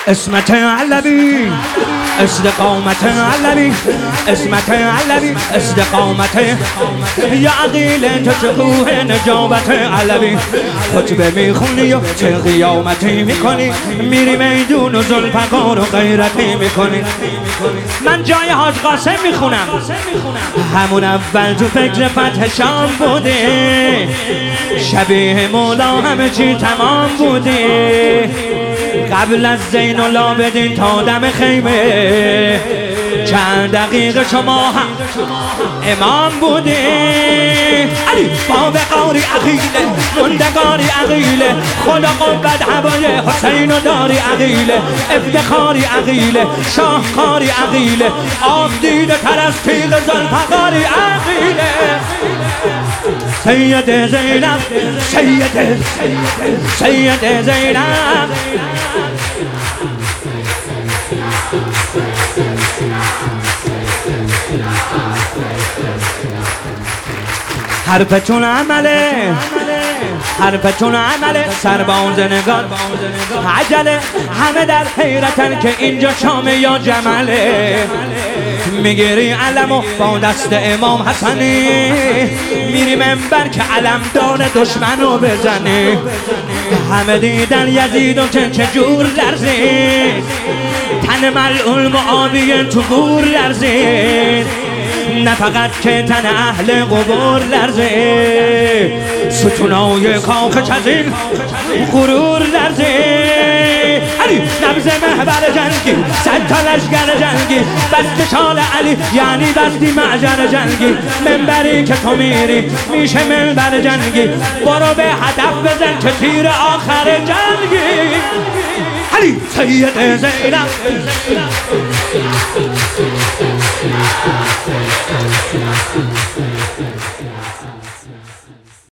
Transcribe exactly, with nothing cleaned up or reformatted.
اسمت علوی استقامت علوی اسمت علوی استقامت یا عقیل تو چه کوه نجابت علوی خطبه میخونی و چه قیامتی میکنی، میری میدون و ذوالفقار و غیرتی میکنی. من جای حاج قاسم میخونم، همون اول تو فکر فتح شام بوده، شبیه مولا همه چی تمام بوده. قبل از زین العابدین تا دم خیمه چند دقیقه شما هم امام بوده. علی باب قاری عقیله مندگاری عقیله، خلق و بد هوای حسین و داری عقیله، افتخاری عقیله شاهکاری عقیله، آب دیده تر از تیغ ذوالفقاری عقیله. سید زینب سید سید زینب حرفتون عمله حرفتون عمله، سرباز نگار عجله، همه در حیرتن که اینجا شامه یا جمله. میگیری علمو با دست امام حسنی، میری منبر که علم دار دشمنو بزنی. همه دیدن یزید و که چجور لرزید، تن ملعون معاویه تو گور لرزید. نه فقط که تن اهل قبور لرزه، ستونای کاخش از این غرور لرزه. علی نبض محور جنگی، صد تا لشگر جنگی، بست شال علی یعنی بستی معجر جنگی. منبری که تو میری میشه منبر جنگی، برو به هدف بزن که تیر آخر جنگی. علی سید زینب Thank you.